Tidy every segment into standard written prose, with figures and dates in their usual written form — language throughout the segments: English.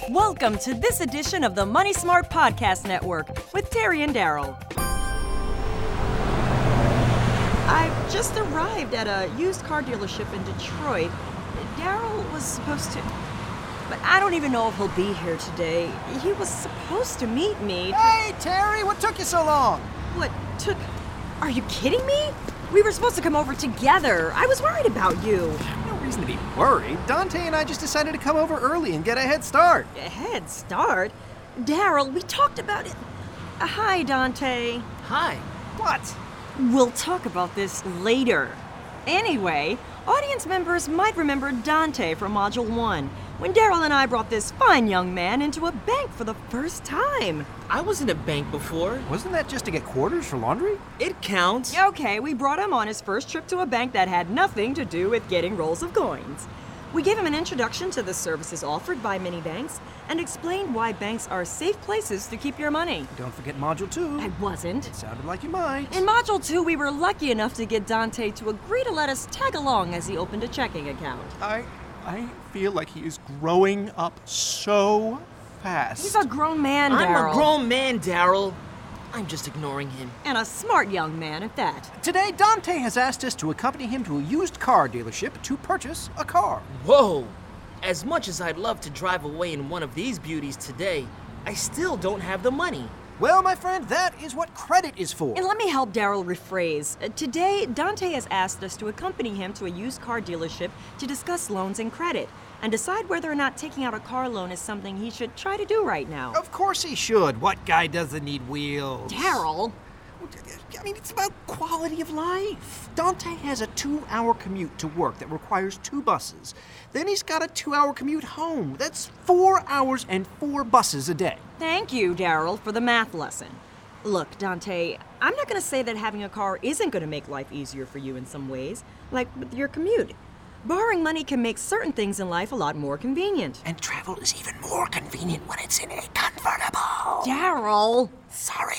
Welcome to this edition of the Money Smart Podcast Network with Terry and Daryl. I've just arrived at a used car dealership in Detroit. Daryl was supposed to... But I don't even know if he'll be here today. He was supposed to meet me. Hey, Terry, what took you so long? What took... Are you kidding me? We were supposed to come over together. I was worried about you. No reason to be worried. Dante and I just decided to come over early and get a head start. A head start? Daryl, we talked about it. Hi, Dante. Hi. What? We'll talk about this later. Anyway, audience members might remember Dante from Module 1, when Daryl and I brought this fine young man into a bank for the first time. I was in a bank before. Wasn't that just to get quarters for laundry? It counts. Okay, we brought him on his first trip to a bank that had nothing to do with getting rolls of coins. We gave him an introduction to the services offered by many banks and explained why banks are safe places to keep your money. Don't forget Module 2. I wasn't. It sounded like you might. In Module 2, we were lucky enough to get Dante to agree to let us tag along as he opened a checking account. I feel like he is growing up so fast. He's a grown man, I'm Daryl. a grown man, Daryl. I'm just ignoring him. And a smart young man at that. Today, Dante has asked us to accompany him to a used car dealership to purchase a car. Whoa! As much as I'd love to drive away in one of these beauties today, I still don't have the money. Well, my friend, that is what credit is for. And let me help Daryl rephrase. Today, Dante has asked us to accompany him to a used car dealership to discuss loans and credit and decide whether or not taking out a car loan is something he should try to do right now. Of course he should. What guy doesn't need wheels? Daryl! I mean, it's about quality of life. Dante has a 2-hour commute to work that requires 2 buses. Then he's got a 2-hour commute home. That's 4 hours and 4 buses a day. Thank you, Daryl, for the math lesson. Look, Dante, I'm not going to say that having a car isn't going to make life easier for you in some ways, like with your commute. Borrowing money can make certain things in life a lot more convenient. And travel is even more convenient when it's in a convertible. Daryl! Sorry.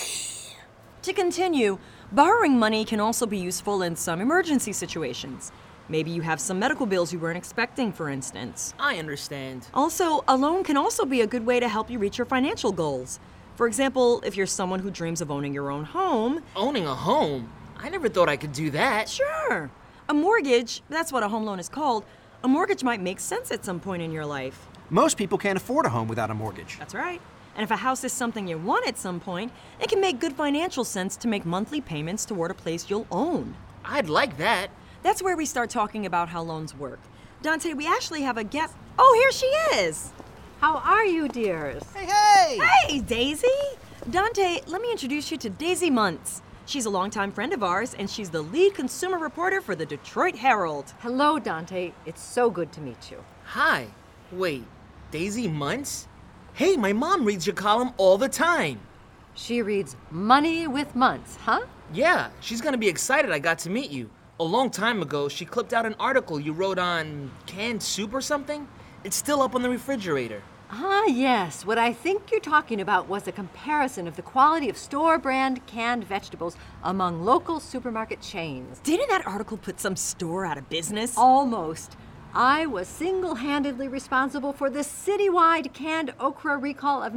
To continue, borrowing money can also be useful in some emergency situations. Maybe you have some medical bills you weren't expecting, for instance. I understand. Also, a loan can also be a good way to help you reach your financial goals. For example, if you're someone who dreams of owning your own home. Owning a home? I never thought I could do that. Sure. A mortgage, that's what a home loan is called. A mortgage might make sense at some point in your life. Most people can't afford a home without a mortgage. That's right. And if a house is something you want at some point, it can make good financial sense to make monthly payments toward a place you'll own. I'd like that. That's where we start talking about how loans work. Dante, we actually have a guest. Oh, here she is. How are you, dears? Hey! Hey, Daisy. Dante, let me introduce you to Daisy Muntz. She's a longtime friend of ours, and she's the lead consumer reporter for the Detroit Herald. Hello, Dante. It's so good to meet you. Hi. Wait, Daisy Muntz? Hey, my mom reads your column all the time. She reads Money with Muntz, huh? Yeah, she's gonna be excited I got to meet you. A long time ago, she clipped out an article you wrote on canned soup or something. It's still up on the refrigerator. Ah, yes. What I think you're talking about was a comparison of the quality of store-brand canned vegetables among local supermarket chains. Didn't that article put some store out of business? Almost. I was single-handedly responsible for the citywide canned okra recall of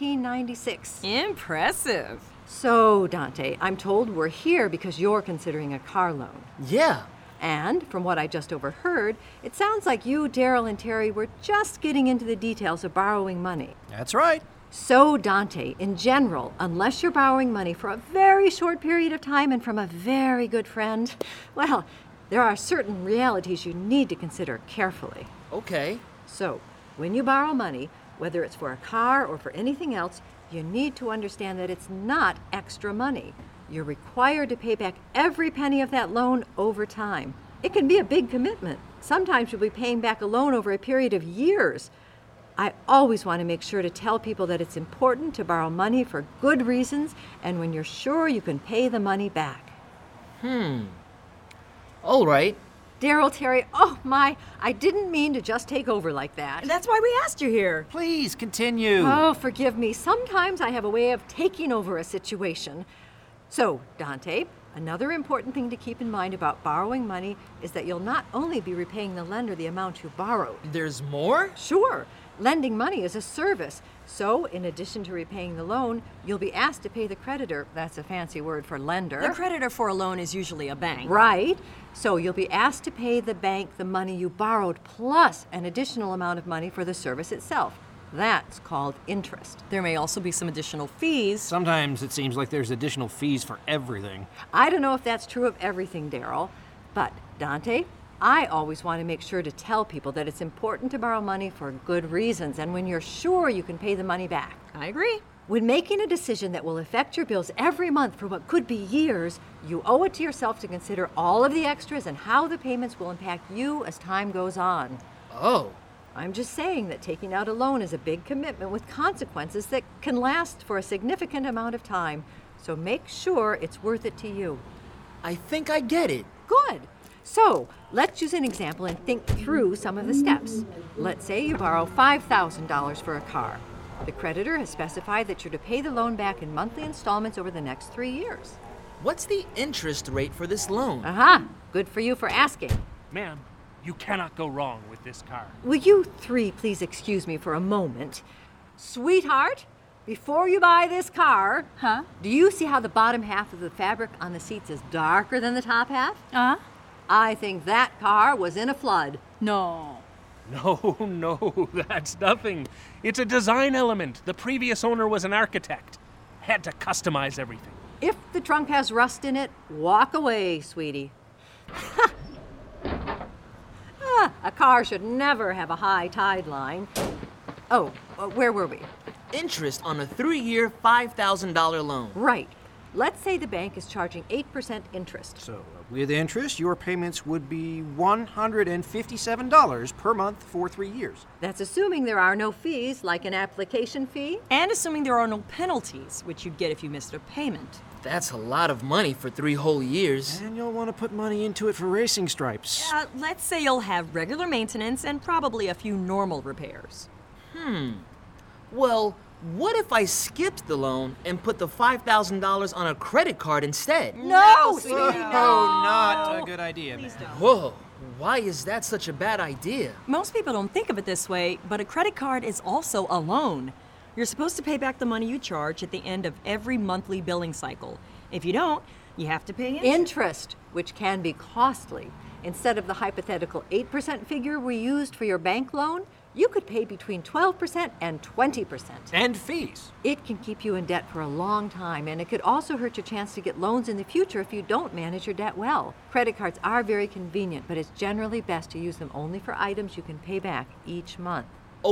1996. Impressive. So, Dante, I'm told we're here because you're considering a car loan. Yeah. And from what I just overheard, it sounds like you, Daryl, and Terry were just getting into the details of borrowing money. That's right. So, Dante, in general, unless you're borrowing money for a very short period of time and from a very good friend, well, there are certain realities you need to consider carefully. Okay. So, when you borrow money, whether it's for a car or for anything else, you need to understand that it's not extra money. You're required to pay back every penny of that loan over time. It can be a big commitment. Sometimes you'll be paying back a loan over a period of years. I always want to make sure to tell people that it's important to borrow money for good reasons and when you're sure you can pay the money back. All right. Daryl, Terry, oh my, I didn't mean to just take over like that. That's why we asked you here. Please continue. Oh, forgive me. Sometimes I have a way of taking over a situation. So, Dante, another important thing to keep in mind about borrowing money is that you'll not only be repaying the lender the amount you borrowed. There's more? Sure, Lending money is a service. So, in addition to repaying the loan, you'll be asked to pay the creditor. That's a fancy word for lender. The creditor for a loan is usually a bank. Right. So you'll be asked to pay the bank the money you borrowed plus an additional amount of money for the service itself. That's called interest. There may also be some additional fees. Sometimes it seems like there's additional fees for everything. I don't know if that's true of everything, Daryl, but Dante, I always want to make sure to tell people that it's important to borrow money for good reasons and when you're sure you can pay the money back. I agree. When making a decision that will affect your bills every month for what could be years, you owe it to yourself to consider all of the extras and how the payments will impact you as time goes on. Oh, I'm just saying that taking out a loan is a big commitment with consequences that can last for a significant amount of time. So make sure it's worth it to you. I think I get it. Good. So let's use an example and think through some of the steps. Let's say you borrow $5,000 for a car. The creditor has specified that you're to pay the loan back in monthly installments over the next 3 years. What's the interest rate for this loan? Aha! Good for you for asking. Ma'am, you cannot go wrong with this car. Will you three please excuse me for a moment? Sweetheart, before you buy this car, do you see how the bottom half of the fabric on the seats is darker than the top half? I think that car was in a flood. No. No, that's nothing. It's a design element. The previous owner was an architect. Had to customize everything. If the trunk has rust in it, walk away, sweetie. A car should never have a high tide line. Oh, where were we? Interest on a 3-year, $5,000 loan. Right. Let's say the bank is charging 8% interest. So, with interest, your payments would be $157 per month for 3 years. That's assuming there are no fees, like an application fee. And assuming there are no penalties, which you'd get if you missed a payment. That's a lot of money for 3 whole years. And you'll want to put money into it for racing stripes. Let's say you'll have regular maintenance and probably a few normal repairs. Well, what if I skipped the loan and put the $5,000 on a credit card instead? No, sweetie, not a good idea, man. Whoa, why is that such a bad idea? Most people don't think of it this way, but a credit card is also a loan. You're supposed to pay back the money you charge at the end of every monthly billing cycle. If you don't, you have to pay Interest, which can be costly. Instead of the hypothetical 8% figure we used for your bank loan, you could pay between 12% and 20%. And fees. It can keep you in debt for a long time, and it could also hurt your chance to get loans in the future if you don't manage your debt well. Credit cards are very convenient, but it's generally best to use them only for items you can pay back each month.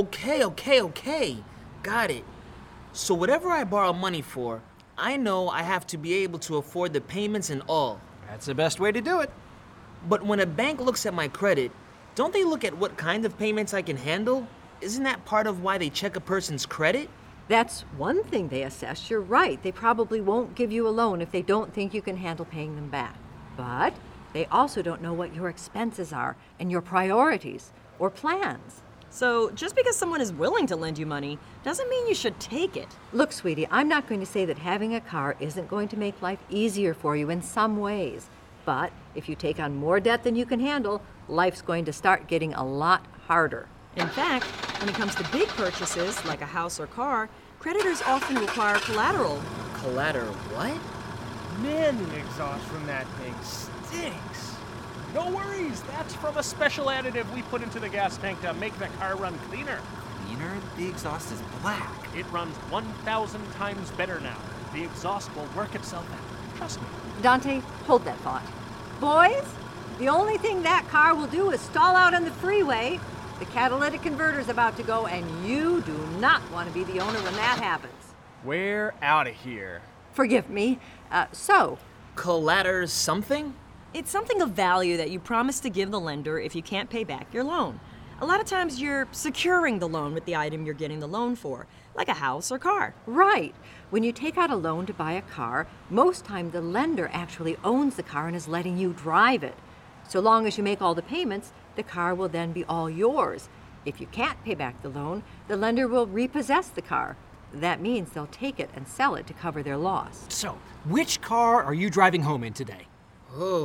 Okay. Got it. So whatever I borrow money for, I know I have to be able to afford the payments and all. That's the best way to do it. But when a bank looks at my credit, don't they look at what kind of payments I can handle? Isn't that part of why they check a person's credit? That's one thing they assess. You're right. They probably won't give you a loan if they don't think you can handle paying them back. But they also don't know what your expenses are and your priorities or plans. So just because someone is willing to lend you money doesn't mean you should take it. Look, sweetie, I'm not going to say that having a car isn't going to make life easier for you in some ways. But if you take on more debt than you can handle, life's going to start getting a lot harder. In fact, when it comes to big purchases, like a house or car, creditors often require collateral. Collateral what? Man, the exhaust from that thing stinks. No worries, that's from a special additive we put into the gas tank to make the car run cleaner. Cleaner? The exhaust is black. It runs 1,000 times better now. The exhaust will work itself out. Trust me. Dante, hold that thought. Boys, the only thing that car will do is stall out on the freeway. The catalytic converter's about to go, and you do not want to be the owner when that happens. We're out of here. Forgive me. So, Collateral something? It's something of value that you promise to give the lender if you can't pay back your loan. A lot of times you're securing the loan with the item you're getting the loan for, like a house or car. right. When you take out a loan to buy a car, most time the lender actually owns the car and is letting you drive it. So long as you make all the payments, the car will then be all yours. If you can't pay back the loan, the lender will repossess the car. That means they'll take it and sell it to cover their loss. So, which car are you driving home in today? Oh,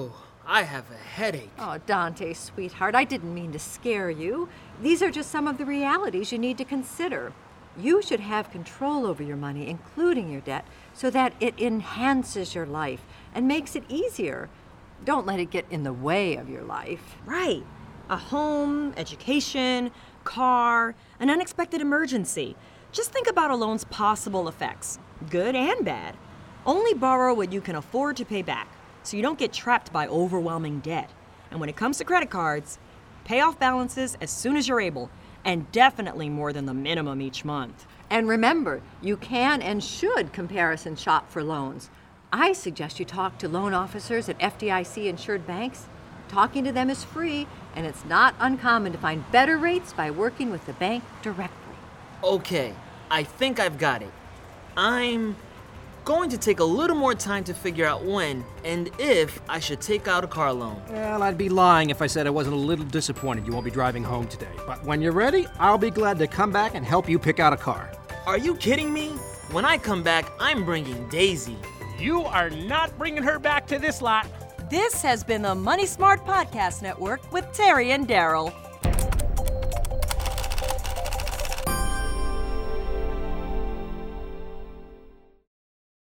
I have a headache. Oh, Dante, sweetheart, I didn't mean to scare you. These are just some of the realities you need to consider. You should have control over your money, including your debt, so that it enhances your life and makes it easier. Don't let it get in the way of your life. Right. A home, education, car, an unexpected emergency. Just think about a loan's possible effects, good and bad. Only borrow what you can afford to pay back, so you don't get trapped by overwhelming debt. And when it comes to credit cards, pay off balances as soon as you're able, and definitely more than the minimum each month. And remember, you can and should comparison shop for loans. I suggest you talk to loan officers at FDIC-insured banks. Talking to them is free, and it's not uncommon to find better rates by working with the bank directly. Okay, I think I've got it. I'm going to take a little more time to figure out when and if I should take out a car loan. Well, I'd be lying if I said I wasn't a little disappointed you won't be driving home today. But when you're ready, I'll be glad to come back and help you pick out a car. Are you kidding me? When I come back, I'm bringing Daisy. You are not bringing her back to this lot. This has been the Money Smart Podcast Network with Terry and Daryl.